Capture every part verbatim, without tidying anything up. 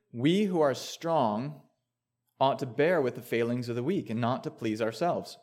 We who are strong ought to bear with the failings of the weak and not to please ourselves.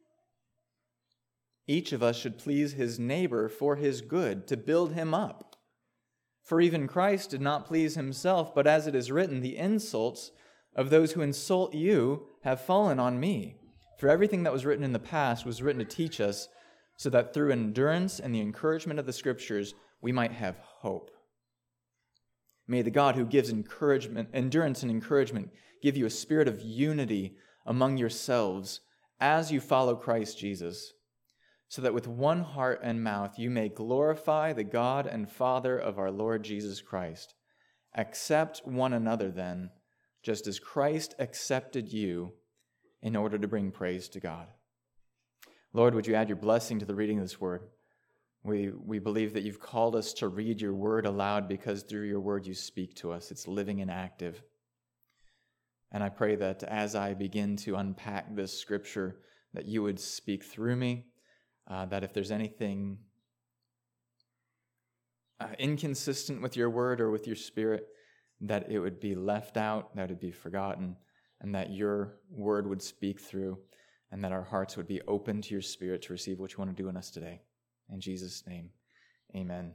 Each of us should please his neighbor for his good, to build him up. For even Christ did not please himself, but as it is written, the insults of those who insult you have fallen on me. For everything that was written in the past was written to teach us, so that through endurance and the encouragement of the Scriptures, we might have hope. May the God who gives encouragement, endurance and encouragement give you a spirit of unity among yourselves as you follow Christ Jesus, so that with one heart and mouth you may glorify the God and Father of our Lord Jesus Christ. Accept one another then, just as Christ accepted you in order to bring praise to God. Lord, would you add your blessing to the reading of this word? We, we believe that you've called us to read your word aloud because through your word you speak to us. It's living and active. And I pray that as I begin to unpack this scripture, that you would speak through me, uh, that if there's anything uh, inconsistent with your word or with your spirit, that it would be left out, that it would be forgotten, and that your word would speak through, and that our hearts would be open to your spirit to receive what you want to do in us today. In Jesus' name, amen.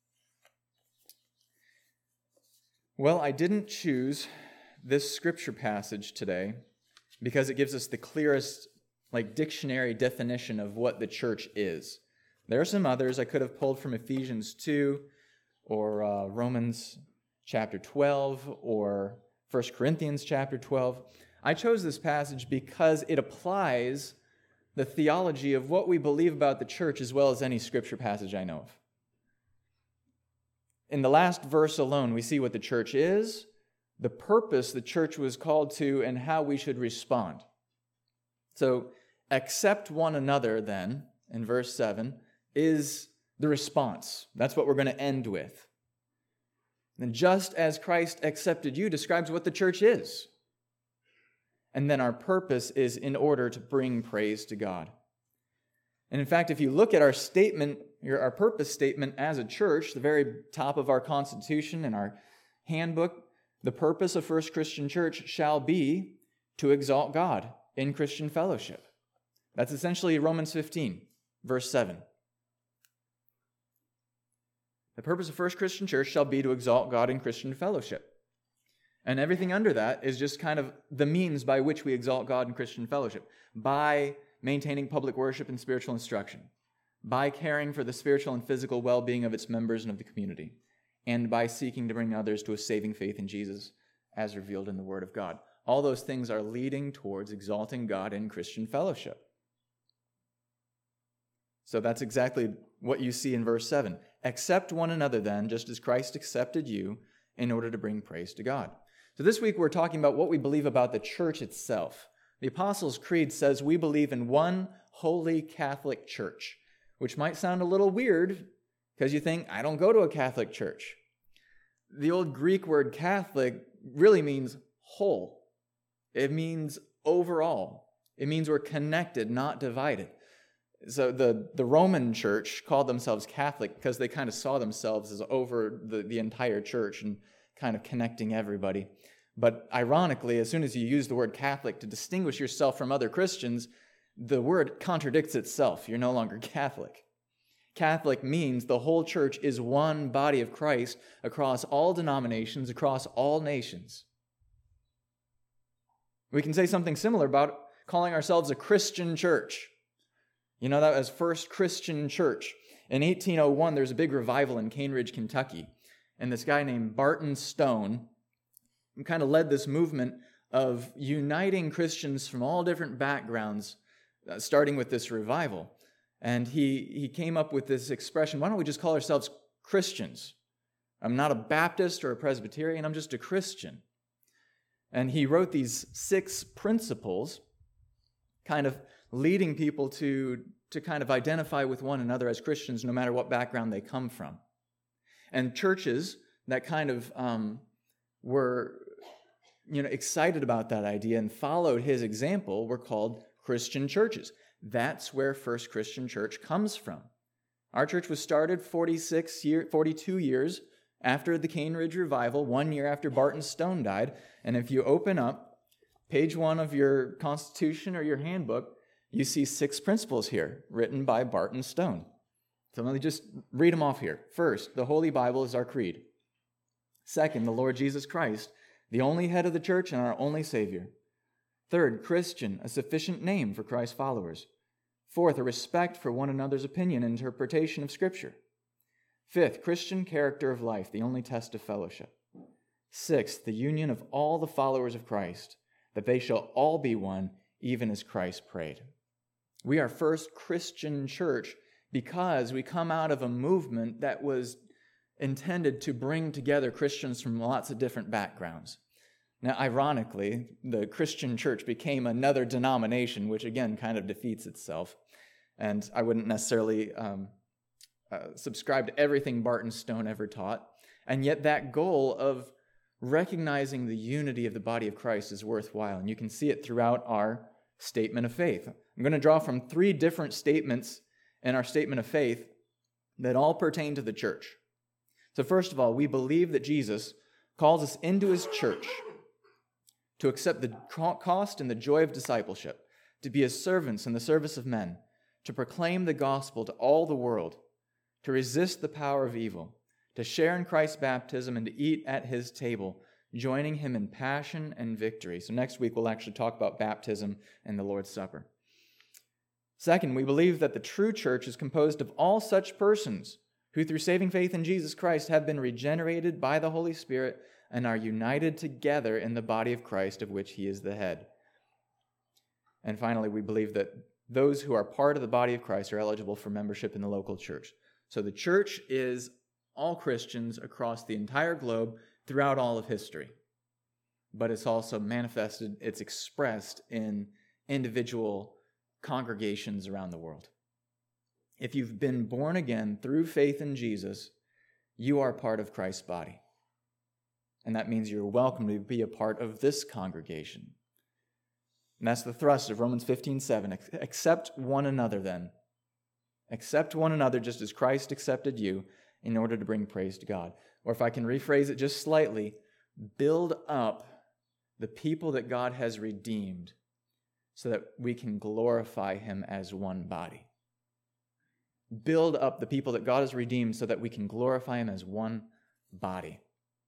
Well, I didn't choose this scripture passage today because it gives us the clearest, like, dictionary definition of what the church is. There are some others I could have pulled from Ephesians two or uh, Romans chapter twelve or First Corinthians chapter twelve. I chose this passage because it applies the theology of what we believe about the church as well as any scripture passage I know of. In the last verse alone, we see what the church is, the purpose the church was called to, and how we should respond. So, accept one another then, in verse seven, is the response. That's what we're going to end with. And just as Christ accepted you describes what the church is. And then our purpose is in order to bring praise to God. And in fact, if you look at our statement, our purpose statement as a church, the very top of our constitution and our handbook, the purpose of First Christian Church shall be to exalt God in Christian fellowship. That's essentially Romans fifteen, verse seven. The purpose of First Christian Church shall be to exalt God in Christian fellowship. And everything under that is just kind of the means by which we exalt God in Christian fellowship. By maintaining public worship and spiritual instruction. By caring for the spiritual and physical well-being of its members and of the community. And by seeking to bring others to a saving faith in Jesus as revealed in the Word of God. All those things are leading towards exalting God in Christian fellowship. So that's exactly what you see in verse seven. Accept one another then, just as Christ accepted you, in order to bring praise to God. So this week we're talking about what we believe about the church itself. The Apostles' Creed says we believe in one holy Catholic church, which might sound a little weird because you think, I don't go to a Catholic church. The old Greek word Catholic really means whole. It means overall. It means we're connected, not divided. So the, the Roman church called themselves Catholic because they kind of saw themselves as over the, the entire church and kind of connecting everybody. But ironically, as soon as you use the word Catholic to distinguish yourself from other Christians, the word contradicts itself. You're no longer Catholic. Catholic means the whole church is one body of Christ across all denominations, across all nations. We can say something similar about calling ourselves a Christian church. You know that as First Christian Church. In eighteen oh one, there's a big revival in Cambridge, Kentucky. And this guy named Barton Stone kind of led this movement of uniting Christians from all different backgrounds, uh, starting with this revival. And he, he came up with this expression, why don't we just call ourselves Christians? I'm not a Baptist or a Presbyterian, I'm just a Christian. And he wrote these six principles, kind of leading people to, to kind of identify with one another as Christians no matter what background they come from. And churches that kind of um, were you know, excited about that idea and followed his example were called Christian churches. That's where First Christian Church comes from. Our church was started forty-six year, forty-two years after the Cane Ridge Revival, one year after Barton Stone died. And if you open up page one of your Constitution or your handbook, you see six principles here written by Barton Stone. So let me just read them off here. First, the Holy Bible is our creed. Second, the Lord Jesus Christ, the only head of the church and our only Savior. Third, Christian, a sufficient name for Christ's followers. Fourth, a respect for one another's opinion and interpretation of Scripture. Fifth, Christian character of life, the only test of fellowship. Sixth, the union of all the followers of Christ, that they shall all be one, even as Christ prayed. We are First Christian Church because we come out of a movement that was intended to bring together Christians from lots of different backgrounds. Now, ironically, the Christian church became another denomination, which again kind of defeats itself. And I wouldn't necessarily um, uh, subscribe to everything Barton Stone ever taught. And yet that goal of recognizing the unity of the body of Christ is worthwhile. And you can see it throughout our statement of faith. I'm going to draw from three different statements in our statement of faith that all pertain to the church. So first of all, we believe that Jesus calls us into his church to accept the cost and the joy of discipleship, to be his servants in the service of men, to proclaim the gospel to all the world, to resist the power of evil, to share in Christ's baptism, and to eat at his table, joining him in passion and victory. So next week we'll actually talk about baptism and the Lord's Supper. Second, we believe that the true church is composed of all such persons who through saving faith in Jesus Christ have been regenerated by the Holy Spirit and are united together in the body of Christ, of which he is the head. And finally, we believe that those who are part of the body of Christ are eligible for membership in the local church. So the church is all Christians across the entire globe throughout all of history. But it's also manifested, it's expressed in individual congregations around the world. If you've been born again through faith in Jesus, you are part of Christ's body. And that means you're welcome to be a part of this congregation. And that's the thrust of Romans fifteen seven. Accept one another then. Accept one another just as Christ accepted you in order to bring praise to God. Or if I can rephrase it just slightly, build up the people that God has redeemed so that we can glorify him as one body. Build up the people that God has redeemed so that we can glorify him as one body.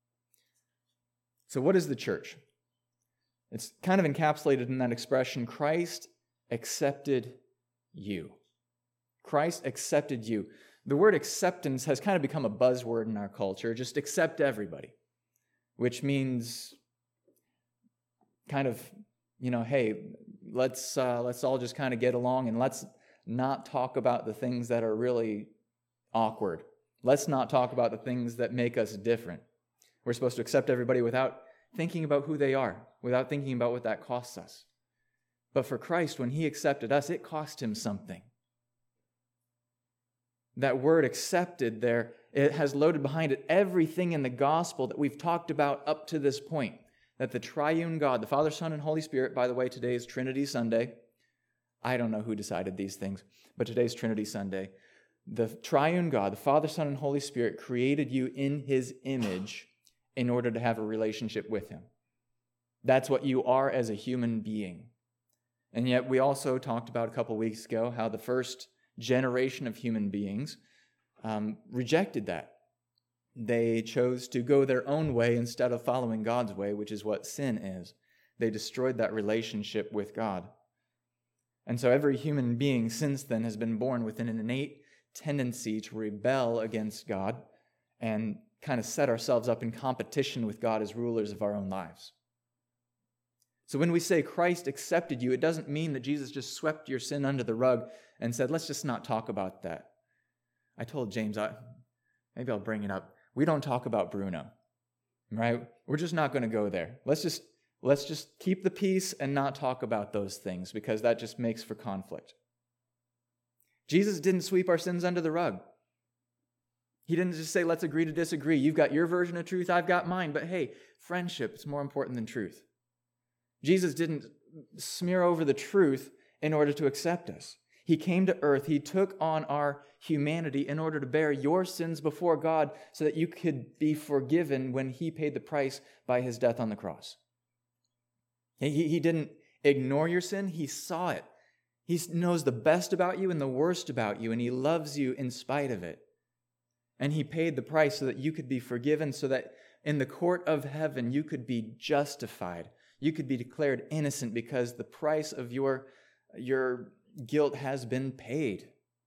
So what is the church? It's kind of encapsulated in that expression, Christ accepted you. Christ accepted you. The word acceptance has kind of become a buzzword in our culture. Just accept everybody, which means kind of, you know, hey, let's uh, let's all just kind of get along and let's not talk about the things that are really awkward. Let's not talk about the things that make us different. We're supposed to accept everybody without thinking about who they are, without thinking about what that costs us. But for Christ, when he accepted us, it cost him something. That word accepted there, it has loaded behind it everything in the gospel that we've talked about up to this point. That the triune God, the Father, Son, and Holy Spirit, by the way, today is Trinity Sunday. I don't know who decided these things, but today's Trinity Sunday. The triune God, the Father, Son, and Holy Spirit created you in his image in order to have a relationship with him. That's what you are as a human being. And yet we also talked about a couple weeks ago how the first generation of human beings um, rejected that. They chose to go their own way instead of following God's way, which is what sin is. They destroyed that relationship with God. And so every human being since then has been born with an innate tendency to rebel against God and kind of set ourselves up in competition with God as rulers of our own lives. So when we say Christ accepted you, it doesn't mean that Jesus just swept your sin under the rug and said, let's just not talk about that. I told James, I, maybe I'll bring it up. We don't talk about Bruno, right? We're just not going to go there. Let's just let's just keep the peace and not talk about those things because that just makes for conflict. Jesus didn't sweep our sins under the rug. He didn't just say, let's agree to disagree. You've got your version of truth, I've got mine. But hey, friendship is more important than truth. Jesus didn't smear over the truth in order to accept us. He came to earth. He took on our humanity in order to bear your sins before God so that you could be forgiven when he paid the price by his death on the cross. He, he didn't ignore your sin. He saw it. He knows the best about you and the worst about you, and he loves you in spite of it. And he paid the price so that you could be forgiven, so that in the court of heaven you could be justified. You could be declared innocent because the price of your, your guilt has been paid.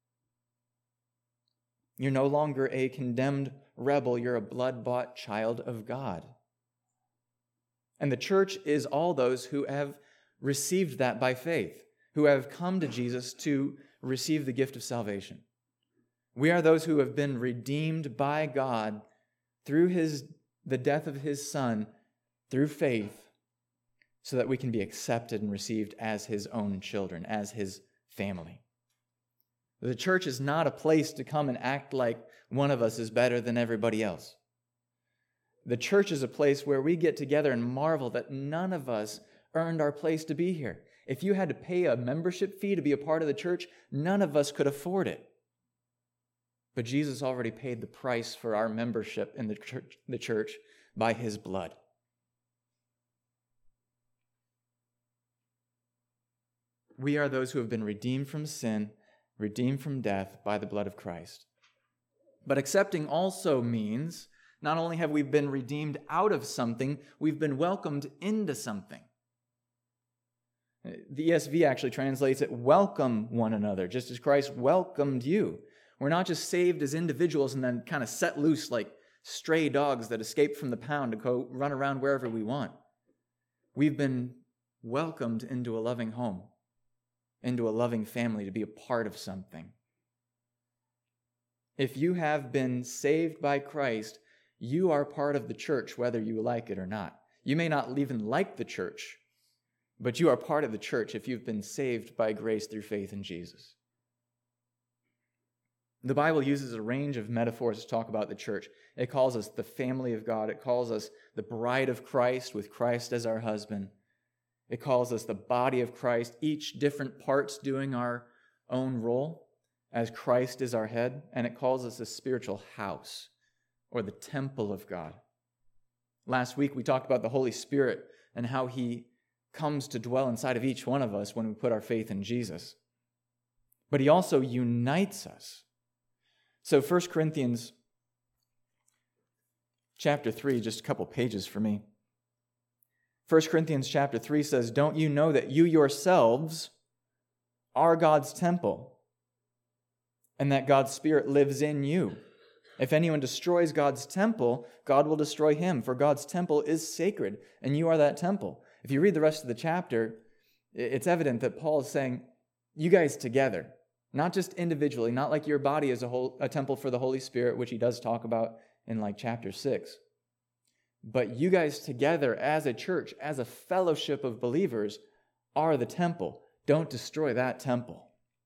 You're no longer a condemned rebel. You're a blood-bought child of God. And the church is all those who have received that by faith, who have come to Jesus to receive the gift of salvation. We are those who have been redeemed by God through his, the death of his Son, through faith, so that we can be accepted and received as his own children, as his family. The church is not a place to come and act like one of us is better than everybody else. The church is a place where we get together and marvel that none of us earned our place to be here. If you had to pay a membership fee to be a part of the church, none of us could afford it. But Jesus already paid the price for our membership in the church, the church by his blood. We are those who have been redeemed from sin, redeemed from death by the blood of Christ. But accepting also means not only have we been redeemed out of something, we've been welcomed into something. The E S V actually translates it, welcome one another, just as Christ welcomed you. We're not just saved as individuals and then kind of set loose like stray dogs that escape from the pound to go run around wherever we want. We've been welcomed into a loving home, into a loving family, to be a part of something. If you have been saved by Christ, you are part of the church, whether you like it or not. You may not even like the church, but you are part of the church if you've been saved by grace through faith in Jesus. The Bible uses a range of metaphors to talk about the church. It calls us the family of God. It calls us the bride of Christ, with Christ as our husband. It calls us the body of Christ, each different parts doing our own role as Christ is our head. And it calls us a spiritual house, or the temple of God. Last week we talked about the Holy Spirit and how he comes to dwell inside of each one of us when we put our faith in Jesus. But he also unites us. So First Corinthians chapter three, just a couple pages for me. First Corinthians chapter three says, "Don't you know that you yourselves are God's temple, and that God's Spirit lives in you? If anyone destroys God's temple, God will destroy him, for God's temple is sacred, and you are that temple." If you read the rest of the chapter, it's evident that Paul is saying, you guys together, not just individually, not like your body is a, whole, a temple for the Holy Spirit, which he does talk about in like chapter six. But you guys together as a church, as a fellowship of believers, are the temple. Don't destroy that temple.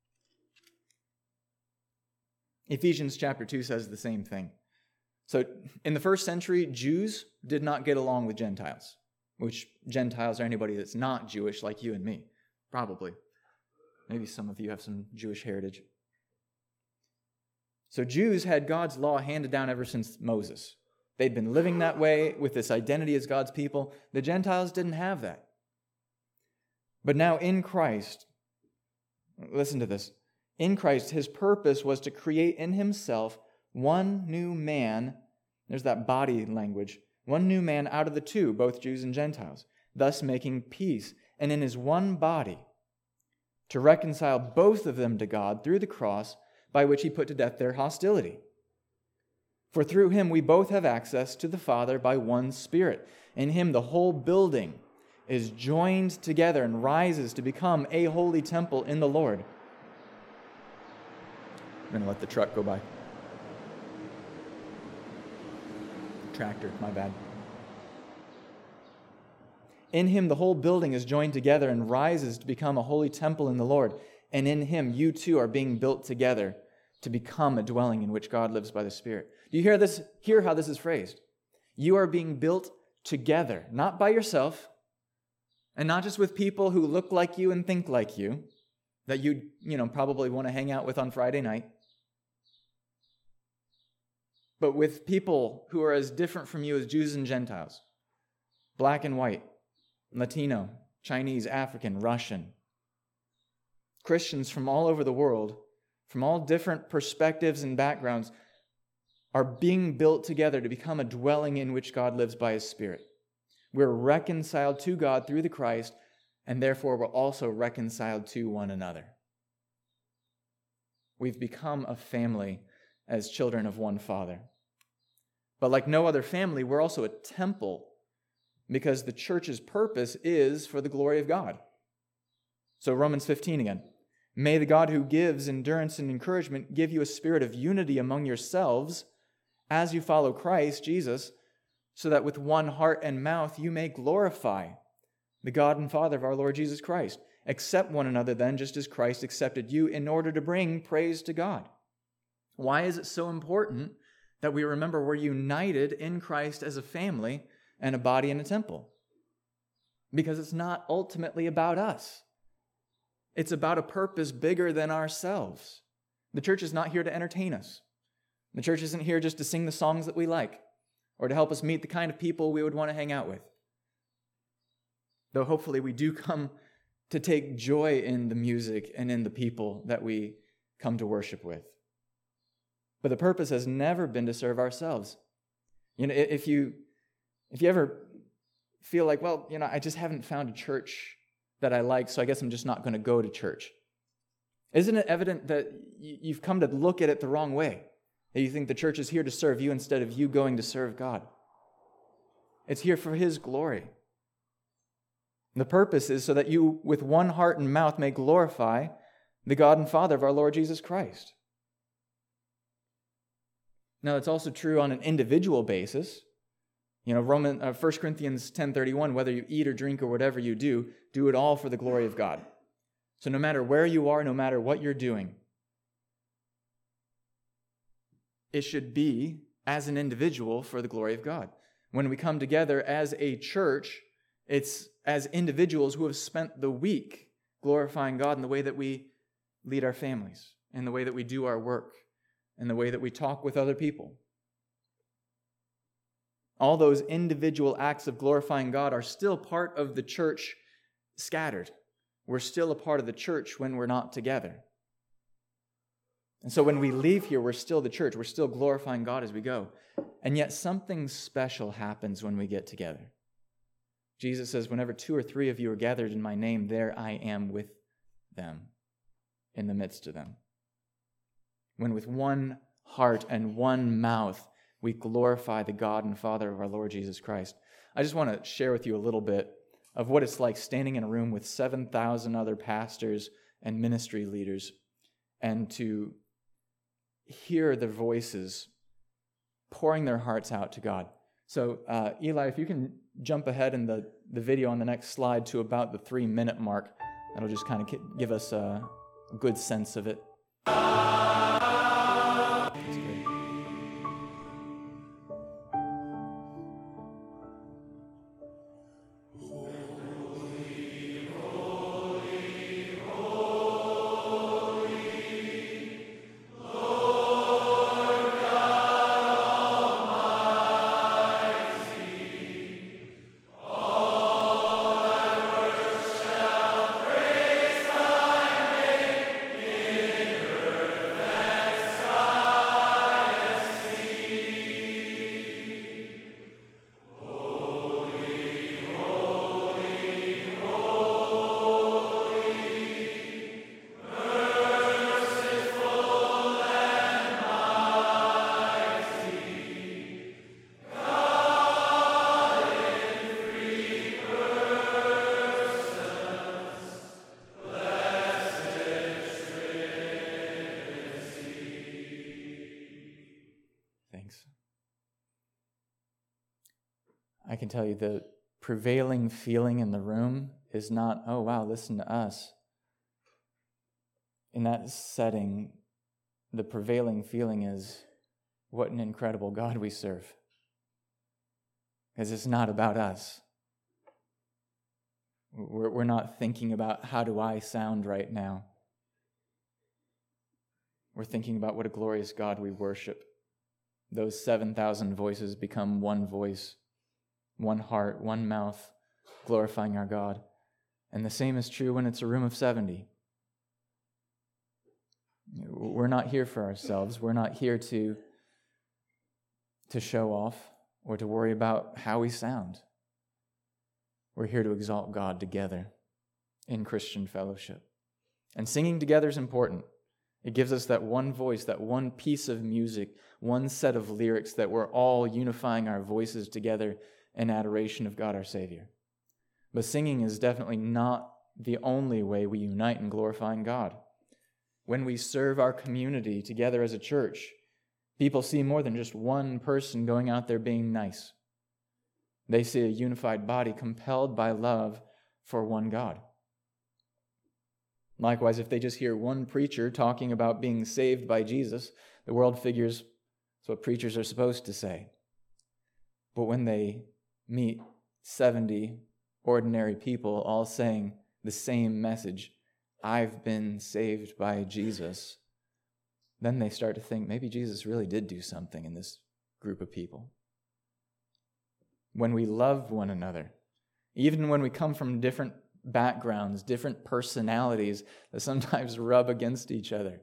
Ephesians chapter two says the same thing. So in the first century, Jews did not get along with Gentiles, which Gentiles are anybody that's not Jewish like you and me, probably. Maybe some of you have some Jewish heritage. So Jews had God's law handed down ever since Moses. They'd been living that way with this identity as God's people. The Gentiles didn't have that. But now in Christ, listen to this. In Christ, his purpose was to create in himself one new man, there's that body language, one new man out of the two, both Jews and Gentiles, thus making peace, and in his one body, to reconcile both of them to God through the cross, by which he put to death their hostility. For through him we both have access to the Father by one Spirit. In him the whole building is joined together and rises to become a holy temple in the Lord. I'm going to let the truck go by. Tractor, my bad. In him the whole building is joined together and rises to become a holy temple in the Lord. And in him you too are being built together to become a dwelling in which God lives by the Spirit. Do you hear this? Hear how this is phrased? You are being built together, not by yourself, and not just with people who look like you and think like you, that you'd, you know, probably want to hang out with on Friday night. But with people who are as different from you as Jews and Gentiles, black and white, Latino, Chinese, African, Russian, Christians from all over the world, from all different perspectives and backgrounds, are being built together to become a dwelling in which God lives by His Spirit. We're reconciled to God through the Christ, and therefore we're also reconciled to one another. We've become a family as children of one Father. But like no other family, we're also a temple because the church's purpose is for the glory of God. So Romans fifteen again. May the God who gives endurance and encouragement give you a spirit of unity among yourselves as you follow Christ Jesus, so that with one heart and mouth you may glorify the God and Father of our Lord Jesus Christ. Accept one another then, just as Christ accepted you, in order to bring praise to God. Why is it so important that we remember we're united in Christ as a family and a body and a temple? Because it's not ultimately about us. It's about a purpose bigger than ourselves. The church is not here to entertain us. The church isn't here just to sing the songs that we like or to help us meet the kind of people we would want to hang out with. Though hopefully we do come to take joy in the music and in the people that we come to worship with. But the purpose has never been to serve ourselves. You know, if you if you ever feel like, well, you know, I just haven't found a church that I like, so I guess I'm just not going to go to church. Isn't it evident that you've come to look at it the wrong way? That you think the church is here to serve you instead of you going to serve God. It's here for His glory. The purpose is so that you, with one heart and mouth, may glorify the God and Father of our Lord Jesus Christ. Now, it's also true on an individual basis. You know, Roman, uh, First Corinthians ten thirty-one, whether you eat or drink or whatever you do, do it all for the glory of God. So no matter where you are, no matter what you're doing, it should be, as an individual, for the glory of God. When we come together as a church, it's as individuals who have spent the week glorifying God in the way that we lead our families, in the way that we do our work, in the way that we talk with other people. All those individual acts of glorifying God are still part of the church scattered. We're still a part of the church when we're not together. And so when we leave here, we're still the church. We're still glorifying God as we go. And yet something special happens when we get together. Jesus says, whenever two or three of you are gathered in my name, there I am with them, in the midst of them. When with one heart and one mouth, we glorify the God and Father of our Lord Jesus Christ. I just want to share with you a little bit of what it's like standing in a room with seven thousand other pastors and ministry leaders and to hear their voices pouring their hearts out to God. So, uh, Eli, if you can jump ahead in the, the video on the next slide to about the three-minute mark, that'll just kind of give us a good sense of it. That's great. I can tell you the prevailing feeling in the room is not, oh, wow, listen to us. In that setting, the prevailing feeling is, what an incredible God we serve. Because it's not about us. We're, we're not thinking about, how do I sound right now? we're thinking about what a glorious God we worship. Those seven thousand voices become one voice, one heart, one mouth, glorifying our God. And the same is true when it's a room of seventy. We're not here for ourselves. We're not here to, to show off or to worry about how we sound. We're here to exalt God together in Christian fellowship. And singing together is important. It gives us that one voice, that one piece of music, one set of lyrics that we're all unifying our voices together in adoration of God our Savior. But singing is definitely not the only way we unite in glorifying God. When we serve our community together as a church, people see more than just one person going out there being nice. They see a unified body compelled by love for one God. Likewise, if they just hear one preacher talking about being saved by Jesus, the world figures that's what preachers are supposed to say. But when they meet seventy ordinary people all saying the same message, I've been saved by Jesus, then they start to think maybe Jesus really did do something in this group of people. When we love one another, even when we come from different backgrounds, different personalities that sometimes rub against each other,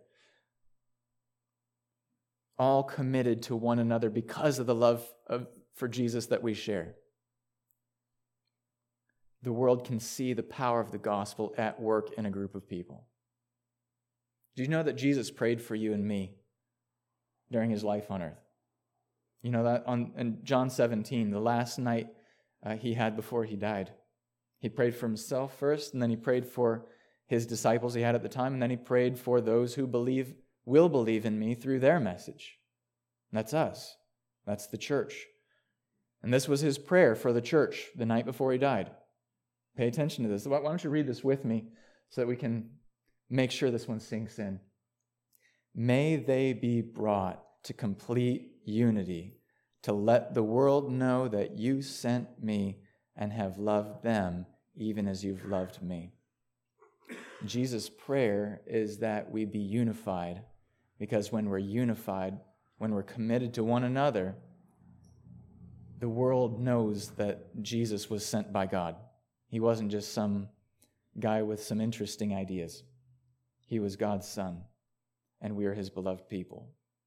all committed to one another because of the love of, for Jesus that we share, the world can see the power of the gospel at work in a group of people. Do you know that Jesus prayed for you and me during his life on earth? You know that on in John seventeen, the last night uh, he had before he died, he prayed for himself first, and then he prayed for his disciples he had at the time, and then he prayed for those who believe will believe in me through their message. And that's us. That's the church. And this was his prayer for the church the night before he died. Pay attention to this. Why don't you read this with me so that we can make sure this one sinks in. May they be brought to complete unity, to let the world know that you sent me and have loved them even as you've loved me. Jesus' prayer is that we be unified, because when we're unified, when we're committed to one another, the world knows that Jesus was sent by God. He wasn't just some guy with some interesting ideas. He was God's Son, and we are his beloved people.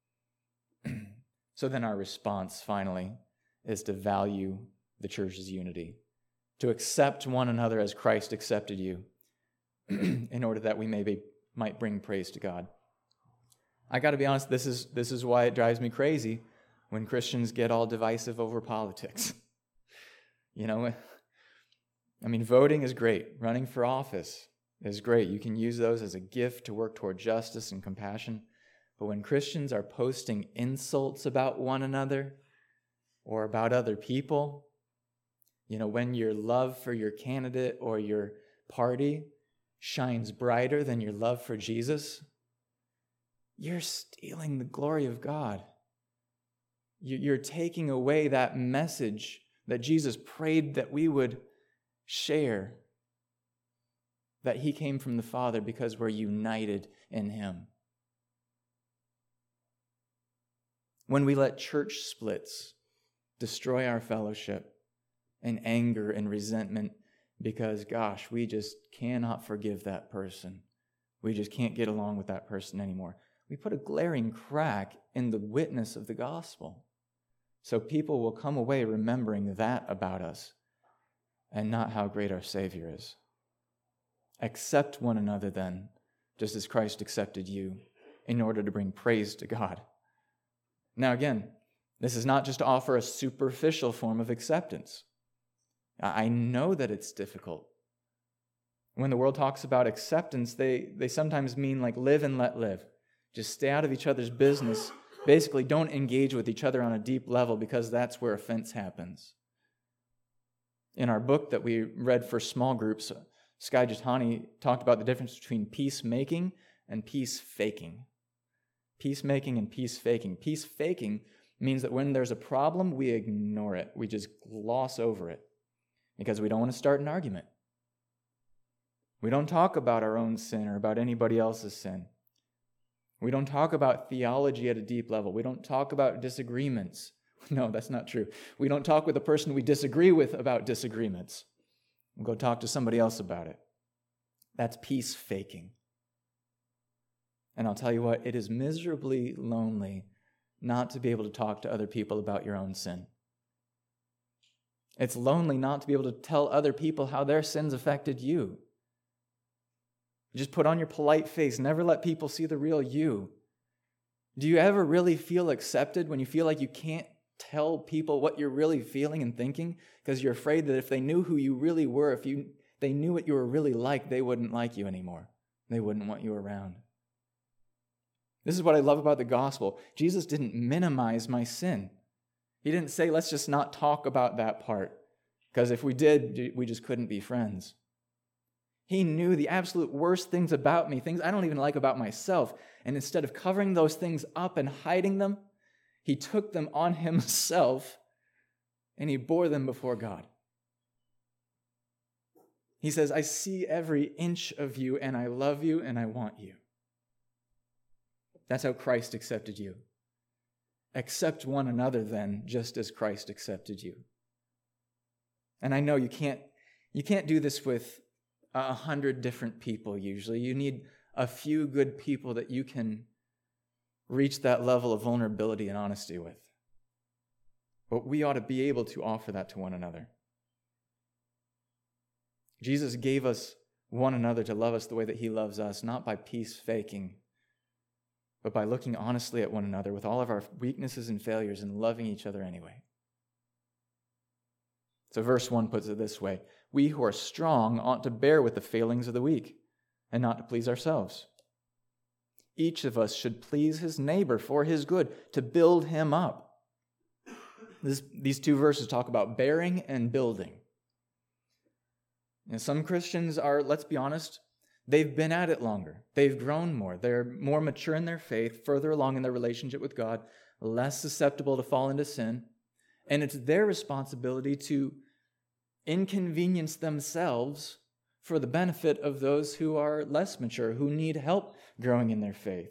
So then our response, finally, is to value the church's unity, to accept one another as Christ accepted you, in order that we may be, might bring praise to God. I got to be honest, this is, this is why it drives me crazy when Christians get all divisive over politics. You know, I mean, voting is great. Running for office is great. You can use those as a gift to work toward justice and compassion. But when Christians are posting insults about one another or about other people, you know, when your love for your candidate or your party shines brighter than your love for Jesus, you're stealing the glory of God. You're taking away that message that Jesus prayed that we would share, that he came from the Father because we're united in him. When we let church splits destroy our fellowship and anger and resentment because, gosh, we just cannot forgive that person. We just can't get along with that person anymore. We put a glaring crack in the witness of the gospel. So people will come away remembering that about us and not how great our Savior is. Accept one another then, just as Christ accepted you, in order to bring praise to God. Now again, this is not just to offer a superficial form of acceptance. I know that it's difficult. When the world talks about acceptance, they, they sometimes mean like live and let live. Just stay out of each other's business. Basically, don't engage with each other on a deep level, because that's where offense happens. In our book that we read for small groups, Skye Jitani talked about the difference between peacemaking and peace faking. Peacemaking and peace faking. Peace faking means that when there's a problem, we ignore it. We just gloss over it because we don't want to start an argument. We don't talk about our own sin or about anybody else's sin. We don't talk about theology at a deep level. We don't talk about disagreements. No, that's not true. We don't talk with the person we disagree with about disagreements. We'll go talk to somebody else about it. That's peace faking. And I'll tell you what, it is miserably lonely not to be able to talk to other people about your own sin. It's lonely not to be able to tell other people how their sins affected you. Just put on your polite face. Never let people see the real you. Do you ever really feel accepted when you feel like you can't tell people what you're really feeling and thinking because you're afraid that if they knew who you really were, if you they knew what you were really like, they wouldn't like you anymore. They wouldn't want you around. This is what I love about the gospel. Jesus didn't minimize my sin. He didn't say, let's just not talk about that part, because if we did, we just couldn't be friends. He knew the absolute worst things about me, things I don't even like about myself, and instead of covering those things up and hiding them, he took them on himself and he bore them before God. He says, I see every inch of you and I love you and I want you. That's how Christ accepted you. Accept one another then, just as Christ accepted you. And I know you can't, you can't do this with a hundred different people usually. You need a few good people that you can reach that level of vulnerability and honesty with. But we ought to be able to offer that to one another. Jesus gave us one another to love us the way that he loves us, not by peace faking, but by looking honestly at one another with all of our weaknesses and failures and loving each other anyway. So verse one puts it this way: we who are strong ought to bear with the failings of the weak and not to please ourselves. Each of us should please his neighbor for his good, to build him up. This, these two verses talk about bearing and building. And some Christians are, let's be honest, they've been at it longer. They've grown more. They're more mature in their faith, further along in their relationship with God, less susceptible to fall into sin. And it's their responsibility to inconvenience themselves for the benefit of those who are less mature, who need help growing in their faith,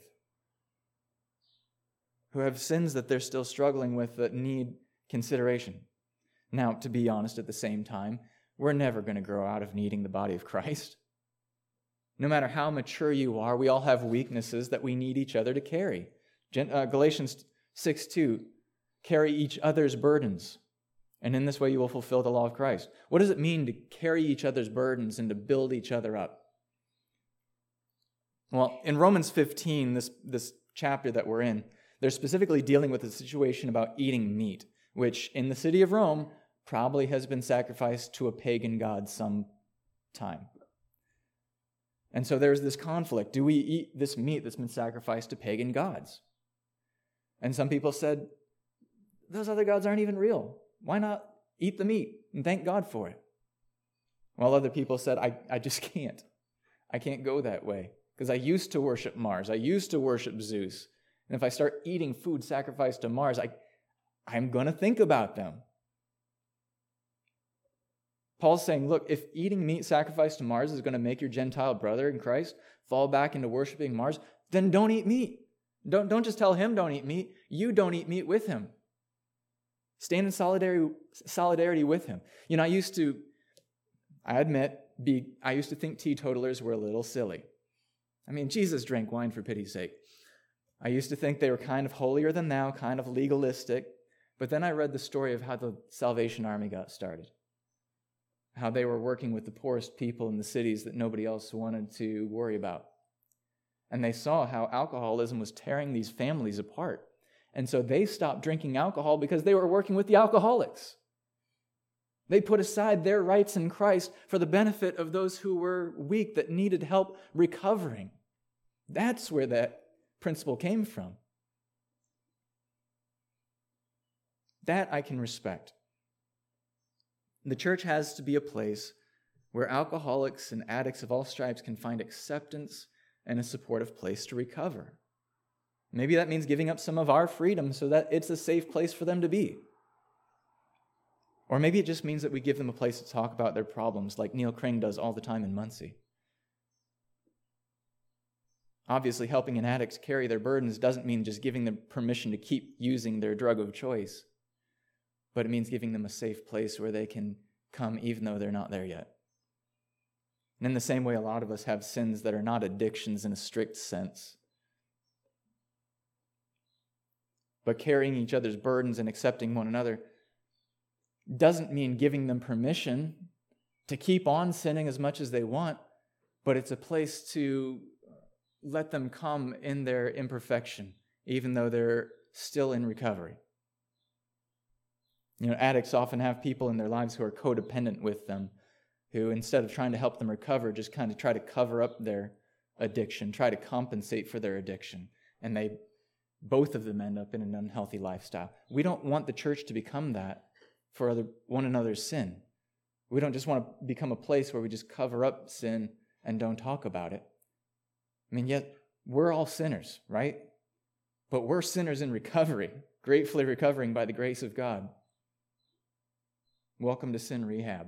who have sins that they're still struggling with that need consideration. Now, to be honest, at the same time, we're never going to grow out of needing the body of Christ. No matter how mature you are, we all have weaknesses that we need each other to carry. Uh, Galatians six two, carry each other's burdens, and in this way you will fulfill the law of Christ. What does it mean to carry each other's burdens and to build each other up? Well, in Romans fifteen, this, this chapter that we're in, they're specifically dealing with a situation about eating meat, which in the city of Rome probably has been sacrificed to a pagan god some time. And so there's this conflict. Do we eat this meat that's been sacrificed to pagan gods? And some people said, those other gods aren't even real. Why not eat the meat and thank God for it? While other people said, I, I just can't. I can't go that way because I used to worship Mars. I used to worship Zeus. And if I start eating food sacrificed to Mars, I, I'm going to think about them. Paul's saying, look, if eating meat sacrificed to Mars is going to make your Gentile brother in Christ fall back into worshiping Mars, then don't eat meat. Don't, don't just tell him don't eat meat. You don't eat meat with him. Stand in solidarity, solidarity with him. You know, I used to, I admit, be, I used to think teetotalers were a little silly. I mean, Jesus drank wine for pity's sake. I used to think they were kind of holier than thou, kind of legalistic. But then I read the story of how the Salvation Army got started. How they were working with the poorest people in the cities that nobody else wanted to worry about. And they saw how alcoholism was tearing these families apart. And so they stopped drinking alcohol because they were working with the alcoholics. They put aside their rights in Christ for the benefit of those who were weak, that needed help recovering. That's where that principle came from. That I can respect. The church has to be a place where alcoholics and addicts of all stripes can find acceptance and a supportive place to recover. Maybe that means giving up some of our freedom so that it's a safe place for them to be. Or maybe it just means that we give them a place to talk about their problems like Neil Kring does all the time in Muncie. Obviously, helping an addict carry their burdens doesn't mean just giving them permission to keep using their drug of choice, but it means giving them a safe place where they can come even though they're not there yet. And in the same way, a lot of us have sins that are not addictions in a strict sense. But carrying each other's burdens and accepting one another doesn't mean giving them permission to keep on sinning as much as they want, but it's a place to let them come in their imperfection, even though they're still in recovery. You know, addicts often have people in their lives who are codependent with them, who instead of trying to help them recover, just kind of try to cover up their addiction, try to compensate for their addiction, and they both of them end up in an unhealthy lifestyle. We don't want the church to become that for other, one another's sin. We don't just want to become a place where we just cover up sin and don't talk about it. I mean, yet we're all sinners, right? But we're sinners in recovery, gratefully recovering by the grace of God. Welcome to Sin Rehab.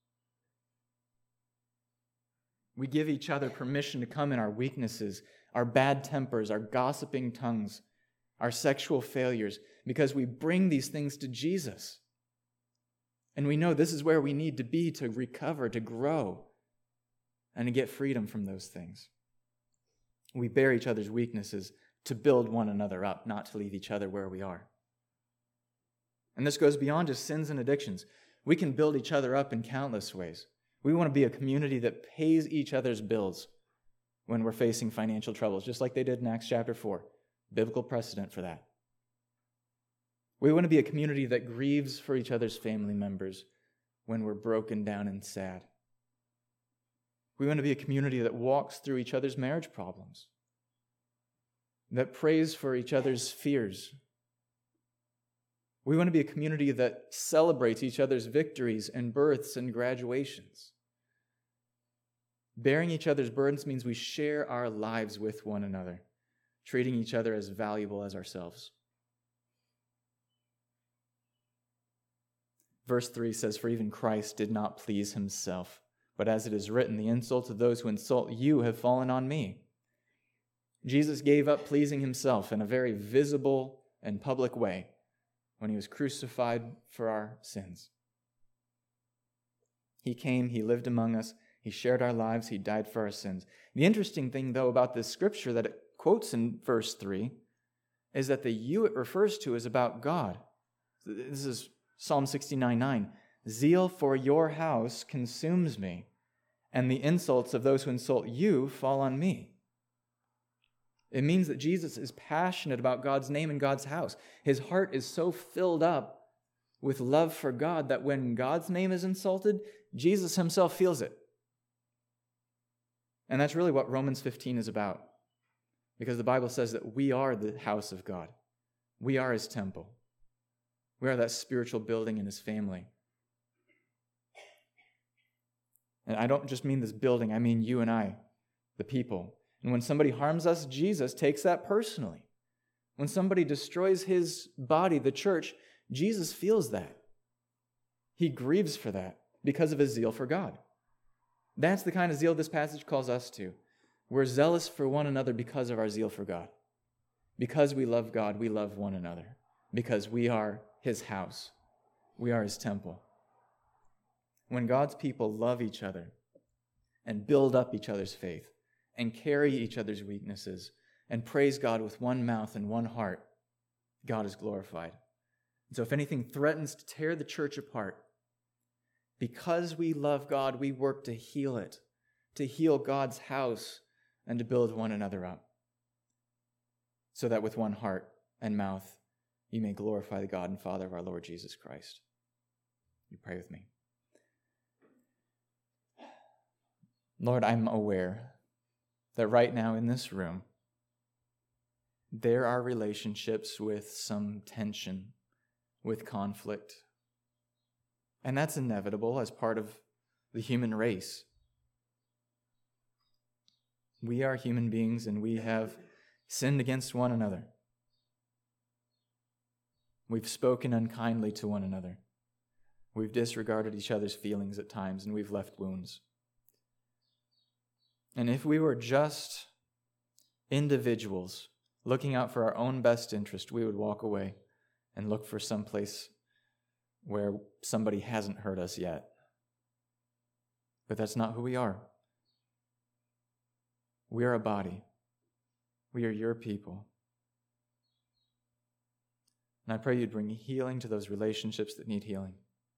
We give each other permission to come in our weaknesses, our bad tempers, our gossiping tongues, our sexual failures, because we bring these things to Jesus. And we know this is where we need to be to recover, to grow, and to get freedom from those things. We bear each other's weaknesses to build one another up, not to leave each other where we are. And this goes beyond just sins and addictions. We can build each other up in countless ways. We want to be a community that pays each other's bills when we're facing financial troubles, just like they did in Acts chapter four. Biblical precedent for that. We want to be a community that grieves for each other's family members when we're broken down and sad. We want to be a community that walks through each other's marriage problems, that prays for each other's fears. We want to be a community that celebrates each other's victories and births and graduations. Bearing each other's burdens means we share our lives with one another, treating each other as valuable as ourselves. Verse three says, "For even Christ did not please himself, but as it is written, the insults of those who insult you have fallen on me." Jesus gave up pleasing himself in a very visible and public way when he was crucified for our sins. He came, he lived among us, he shared our lives, he died for our sins. The interesting thing, though, about this scripture that it quotes in verse three is that the you it refers to is about God. This is Psalm sixty-nine nine. "Zeal for your house consumes me, and the insults of those who insult you fall on me." It means that Jesus is passionate about God's name and God's house. His heart is so filled up with love for God that when God's name is insulted, Jesus himself feels it. And that's really what Romans fifteen is about, because the Bible says that we are the house of God. We are his temple. We are that spiritual building in his family. And I don't just mean this building, I mean you and I, the people. And when somebody harms us, Jesus takes that personally. When somebody destroys his body, the church, Jesus feels that. He grieves for that because of his zeal for God. That's the kind of zeal this passage calls us to. We're zealous for one another because of our zeal for God. Because we love God, we love one another. Because we are his house. We are his temple. When God's people love each other and build up each other's faith and carry each other's weaknesses and praise God with one mouth and one heart, God is glorified. And so if anything threatens to tear the church apart, because we love God, we work to heal it, to heal God's house and to build one another up, so that with one heart and mouth you may glorify the God and Father of our Lord Jesus Christ. You pray with me. Lord, I'm aware that right now in this room, there are relationships with some tension, with conflict. And that's inevitable as part of the human race. We are human beings and we have sinned against one another. We've spoken unkindly to one another. We've disregarded each other's feelings at times and we've left wounds. And if we were just individuals looking out for our own best interest, we would walk away and look for some place where somebody hasn't hurt us yet. But that's not who we are. We are a body. We are your people. And I pray you'd bring healing to those relationships that need healing.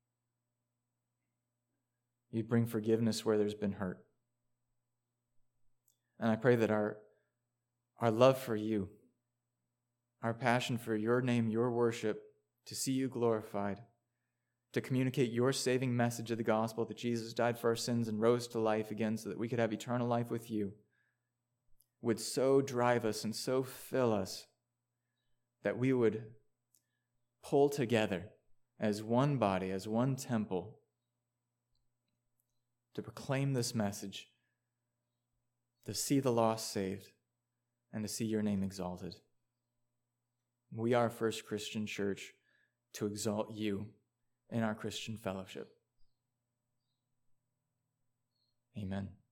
You'd bring forgiveness where there's been hurt. And I pray that our, our love for you, our passion for your name, your worship, to see you glorified, to communicate your saving message of the gospel that Jesus died for our sins and rose to life again so that we could have eternal life with you, would so drive us and so fill us that we would pull together as one body, as one temple, to proclaim this message, to see the lost saved, and to see your name exalted. We are First Christian Church to exalt you in our Christian fellowship. Amen.